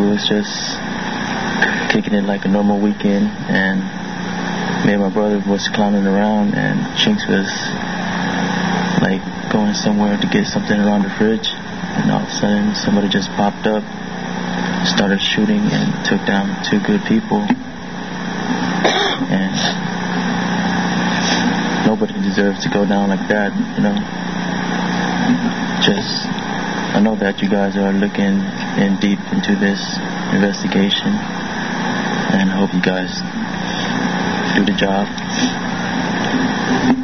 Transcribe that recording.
was just kicking it like a normal weekend, and me and my brother was clowning around, and Chinks was like going somewhere to get something around the fridge, and all of a sudden somebody just popped up, started shooting, and took down 2 good people. And nobody deserves to go down like that, you know. I know that you guys are looking in deep into this investigation, and I hope you guys do the job.